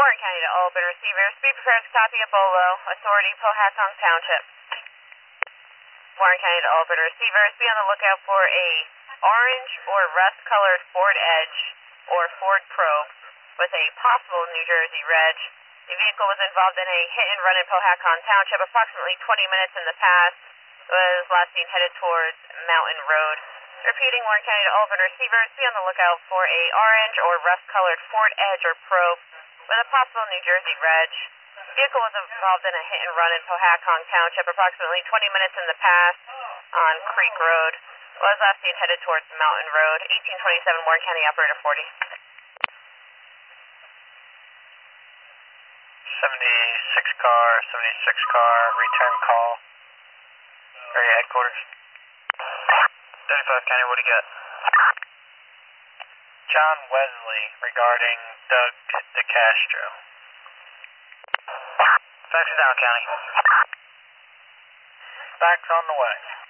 Warren County to all open receivers. Be prepared to copy a Bolo. Authority, Powhatan Township. Warren County to all open receivers. Be on the lookout for a orange or rust-colored Ford Edge or Ford Probe with a possible New Jersey reg. The vehicle was involved in a hit-and-run in Powhatan Township approximately 20 minutes in the past. It was last seen headed towards Mountain Road. Repeating, Warren County to all open receivers. Be on the lookout for a orange or rust-colored Ford Edge or Probe with a possible New Jersey reg. Vehicle was involved in a hit-and-run in Powhatan Township approximately 20 minutes in the past on Creek Road. Was last seen headed towards Mountain Road. 1827 Warren County, operator 40. 76 car, return call. Area headquarters. 35 County, what do you got? John Wesley regarding Doug DeCastro. Facts down, County. Facts on the way.